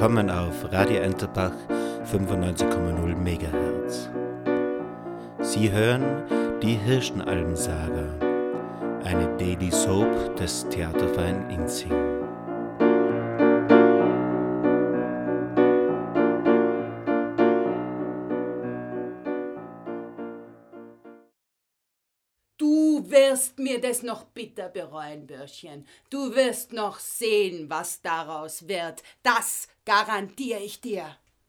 Willkommen auf Radio Enterbach 95,0 MHz. Sie hören die Hirschenalben-Saga, eine Daily Soap des Theaterverein Inzing. Du wirst mir das noch bitter bereuen, Bürschchen. Du wirst noch sehen, was daraus wird. Das garantiere ich dir.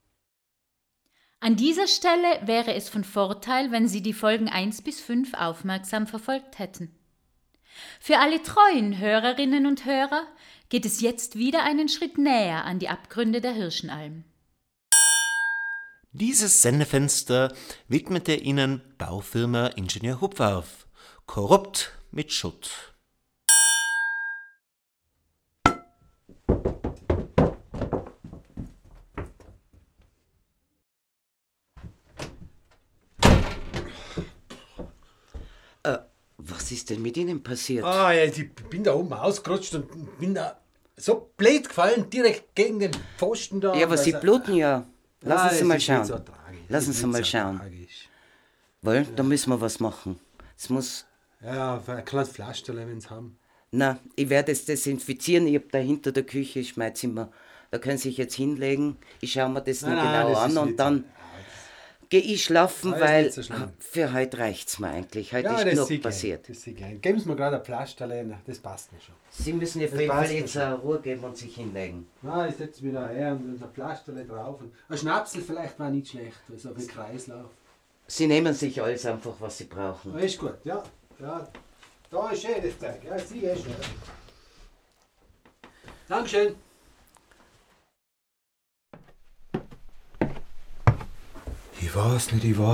An dieser Stelle wäre es von Vorteil, wenn Sie die Folgen 1 bis 5 aufmerksam verfolgt hätten. Für alle treuen Hörerinnen und Hörer geht es jetzt wieder einen Schritt näher an die Abgründe der Hirschenalm. Dieses Sendefenster widmete Ihnen Baufirma Ingenieur Hupfauf. Korrupt mit Schutt. Was ist denn mit Ihnen passiert? Ja, ich bin da oben ausgerutscht und bin da so blöd gefallen, direkt gegen den Pfosten da. Ja, aber Sie bluten ja. Lassen Sie mal nicht schauen. so tragisch. Lassen Ist Sie nicht mal so schauen. tragisch. Wohl, da müssen wir was machen. Es muss... Ja, für ein kleines Pflasterl, wenn Sie haben. Na, ich werde es desinfizieren. Ich habe da hinter der Küche ist mein Zimmer. Da können Sie sich jetzt hinlegen. Ich schaue mir das noch genau das an ist und nicht dann gehe ich schlafen, Das ist weil nicht so schlimm. für heute reicht's mir eigentlich. Heute Ja, ist das genug ist passiert. Das ist gern. Geben Sie mir gerade ein Pflasterl, das passt mir schon. Sie müssen auf Das jeden Fall passt jetzt mir Ruhe geben und sich hinlegen. Na, ich setze mich da her und unser Pflasterl drauf. Und ein Schnapsel vielleicht war nicht schlecht, so für Kreislauf. Sie nehmen sich alles einfach, was Sie brauchen. Ja, ist gut, ja. Ja. Da ist schön das Zeug, ja, Sie schön. Dankeschön. Ich weiß nicht. Ich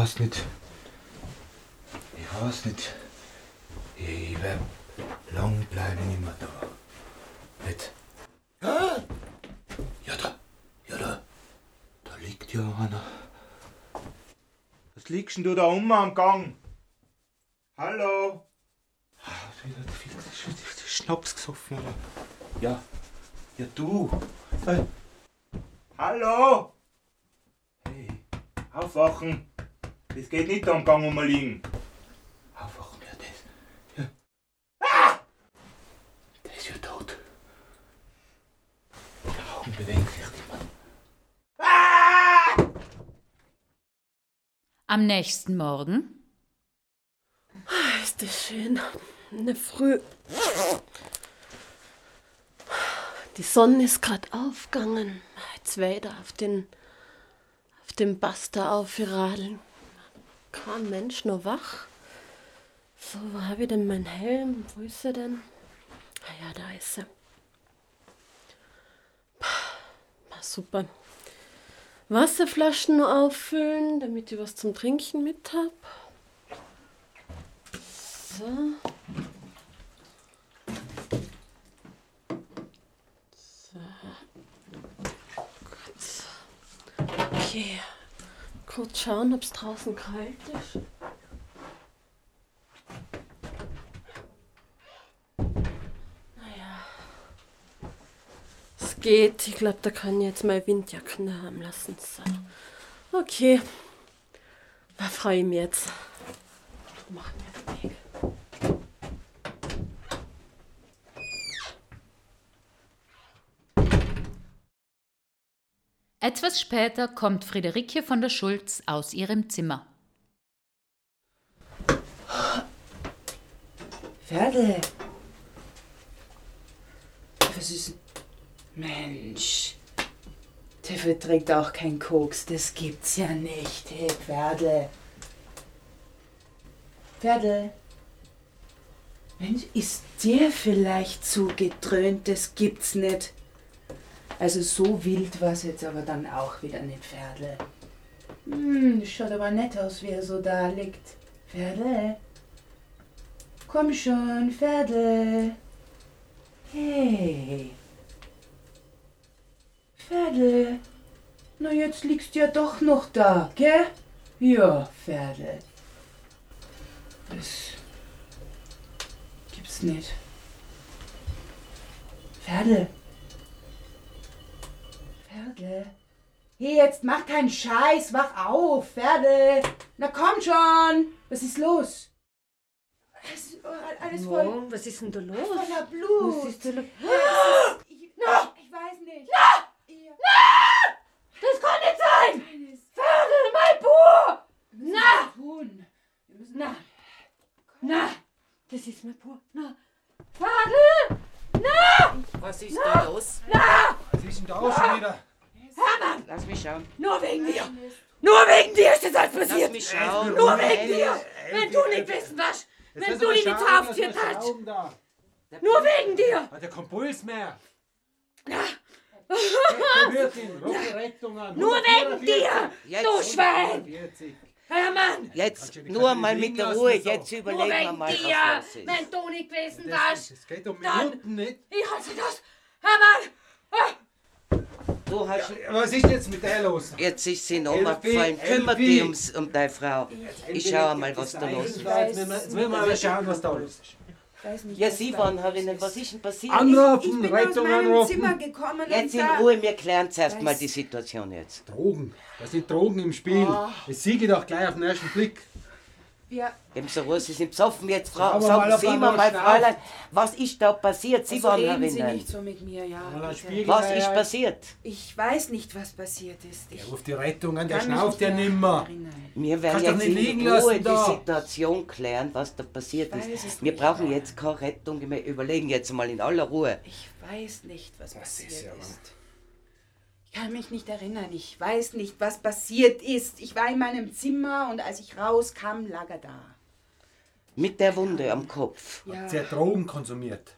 werde lang bleiben immer da. Nicht? Ah! Ja, da liegt ja einer. Was liegst denn du da am Gang? Hallo? Wieder viel Schnaps gesoffen, oder? Ja du. Hallo? Hey, Aufwachen. Das geht nicht am Gang liegen. aufwachen, ja, das. Ja. Ah! Der ist ja tot. Unbeweglich, Mann. Am nächsten Morgen Ist das schön. Eine Früh. Die Sonne ist gerade aufgegangen. Jetzt weiter auf den Baster aufgeradeln. Kein Mensch noch wach. So, wo habe ich denn meinen Helm? Wo ist er denn? Ah ja, da ist er. Super. Wasserflaschen noch auffüllen, damit ich was zum Trinken mit habe. So. Gut. Okay. Kurz schauen, ob es draußen kalt ist. Naja. Es geht. Ich glaube, da kann ich jetzt mal Windjacken haben lassen. So. Okay. Da freue ich mich jetzt. Machen wir den Weg. Etwas später kommt Friederike von der Schulz aus ihrem Zimmer. Pferde. Was ist... Mensch. Der verträgt auch keinen Koks. Das gibt's ja nicht. Hey, Pferde. Pferde. Mensch, ist der vielleicht zugedröhnt? Das gibt's nicht. Also so wild war es jetzt aber dann auch wieder nicht, Pferdle. Das schaut aber nett aus, wie er so da liegt. Pferdle. Komm schon, Pferdle. Hey. Pferdle. Na, jetzt liegst du ja doch noch da, gell? Ja, Pferdle. Das gibt's nicht. Pferdle. Pferdle. Ferdl? Hey, jetzt mach keinen Scheiß, wach auf, Ferdl! Na komm schon! Was ist los? Alles voll. Mom, was ist denn da los? Voller Blut. Was ist denn da? Ich weiß nicht. Das kann nicht sein! Ferdl, mein Bub! Na! Tun. Na! Das ist mein Bub. Na! Ferdl! Was ist da los? Was ist denn da schon wieder? Lass mich schauen. Nur wegen dir! Nur wegen dir ist das alles Lass passiert! mich schauen. Nur wegen dir! Wenn du nicht wissen was, wenn du dich nicht verhaftet hast! Nur wegen dir! Der kommt Puls mehr. Ja. Der wird ihn. Ruf die Rettung an. Nur wegen dir! Jetzt. Du Schwein! 40. Hermann! Jetzt nur mal mit der Ruhe. Jetzt Nur überlegen wir wegen mal, dir! was los ist. Wenn du nicht gewesen Das warst! es geht um Dann- Minuten nicht. Ich halte das! Hermann! Du hast... Was ist jetzt mit der los? Jetzt ist sie in Ohnmacht Elfi, gefallen. Kümmere Elfi. dich um deine Frau. Ich schaue mal, was da los ist. Jetzt müssen wir mal schauen, was da los ist. Weiß nicht, Ja, was Sie da waren los herinnen. ist. Was ist denn passiert? Ich Anrufen, bin aus Rettung meinem Zimmer anrufen. gekommen Jetzt und in da... Ruhe, wir klären zuerst mal Weiß- die Situation jetzt. Drogen. Da sind Drogen im Spiel. Das sehe ich doch gleich auf den ersten Blick. Wir, Geben Sie Ruhe, Sie sind besoffen jetzt, Frau. Schauen wir Sagen mal, ob Sie er mir noch mal, schnauft. Fräulein, was ist da passiert? Sie also waren reden Sie herinnen. nicht so mit mir, ja. Mal ein bitte. Spiegel. Was ist passiert? Ich weiß nicht, was passiert ist. Ich Der ruft die Rettung an, der kann mich schnauft ja nicht nimmer. erinnern. Wir werden Kannst doch jetzt nicht in liegen Ruhe lassen die da. Situation klären, was da passiert Ich weiß ist. es Wir nicht. brauchen jetzt keine Rettung. Wir überlegen jetzt mal in aller Ruhe. Ich weiß nicht, was passiert ist ja ist. Ich kann mich nicht erinnern. Ich weiß nicht, was passiert ist. Ich war in meinem Zimmer und als ich rauskam, lag er da. Mit der Wunde am Kopf. Ja, Der hat Drogen konsumiert.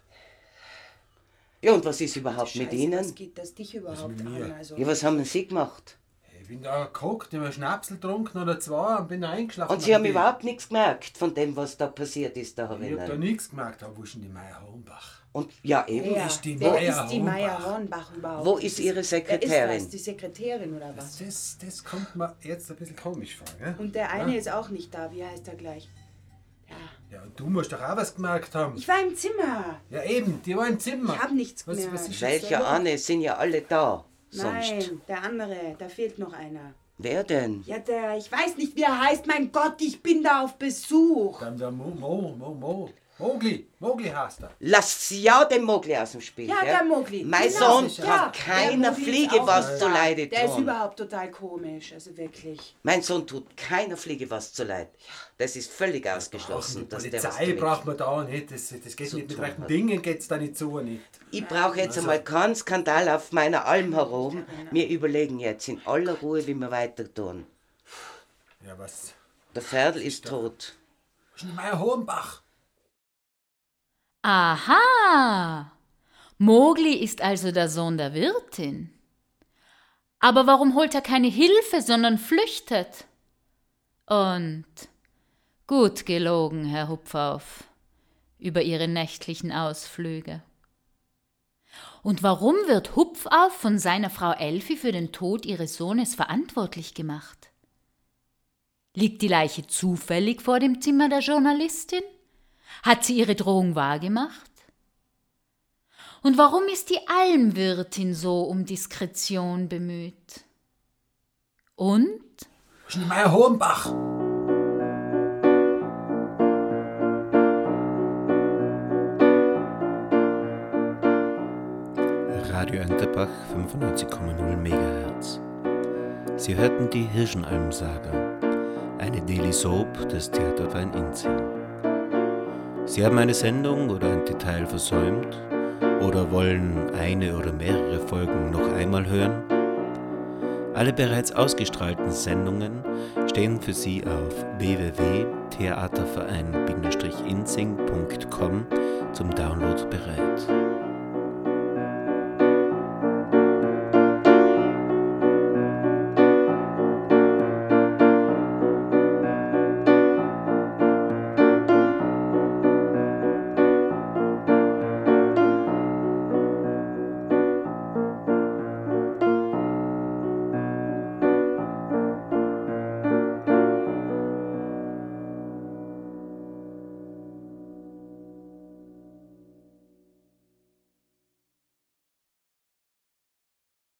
Ja, und was ist überhaupt Scheiße, mit was Ihnen? geht das dich überhaupt mit mir? an? Also, Ja, was haben Sie gemacht? Ich bin da geguckt, ich habe Schnapsel getrunken oder zwei und bin da eingeschlafen. Und Sie haben überhaupt nichts gemerkt von dem, was da passiert ist da Ich habe da herinnen. nichts gemerkt. Da wo ist denn die Meier Hornbach? Und ja, eben. wer ist die wer Meier ist die Hornbach? Meier Hornbach überhaupt? Wo ist Ihre Wer Sekretärin? ist das? Die Sekretärin oder was? Das kommt mir jetzt ein bisschen komisch vor. Gell? Und der eine ist auch nicht da. Wie heißt er gleich? Ja. Ja, und du musst doch auch was gemerkt haben. Ich war im Zimmer. Ja eben, die war im Zimmer. Ich habe nichts Was gemerkt. ist jetzt Welcher da los? Anne? Sind ja alle da. Sonst. Nein, der andere. Da fehlt noch einer. Wer denn? Ja, der, ich weiß nicht, wie er heißt. Mein Gott, ich bin da auf Besuch. Dann der Mogli. Mogli heißt er. Lass ja den Mogli aus dem Spiel. Ja, gell? der Mogli. Mein Genau. Sohn Ja, hat der keiner Mogli ist Fliege auch was nicht zu da. Leide Der ist tun. überhaupt total komisch, also wirklich. Mein Sohn tut keiner Fliege was zu leid. Das ist völlig ausgeschlossen, dass der was Polizei damit. braucht man da nicht. Das geht Zu nicht mit tun rechten hat. Dingen, geht's da nicht so nicht. Ich brauche jetzt einmal keinen Skandal auf meiner Alm herum. Wir überlegen jetzt in aller Ruhe, wie wir weiter tun. Ja, was? Der Ferdl ist tot. Was ist denn die Meier Hornbach? Aha! Mogli ist also der Sohn der Wirtin. Aber warum holt er keine Hilfe, sondern flüchtet? Und gut gelogen, Herr Hupfauf, über Ihre nächtlichen Ausflüge. Und warum wird Hupfauf von seiner Frau Elfi für den Tod ihres Sohnes verantwortlich gemacht? Liegt die Leiche zufällig vor dem Zimmer der Journalistin? Hat sie ihre Drohung wahrgemacht? Und warum ist die Almwirtin so um Diskretion bemüht? Und? Was ist denn die Meier Hornbach? Radio Enterbach 95,0 MHz. Sie hörten die Hirschenalm-Saga, eine Daily Soap des Theaterverein Inzing. Sie haben eine Sendung oder ein Detail versäumt oder wollen eine oder mehrere Folgen noch einmal hören? Alle bereits ausgestrahlten Sendungen stehen für Sie auf www.theaterverein-inzing.com zum Download bereit.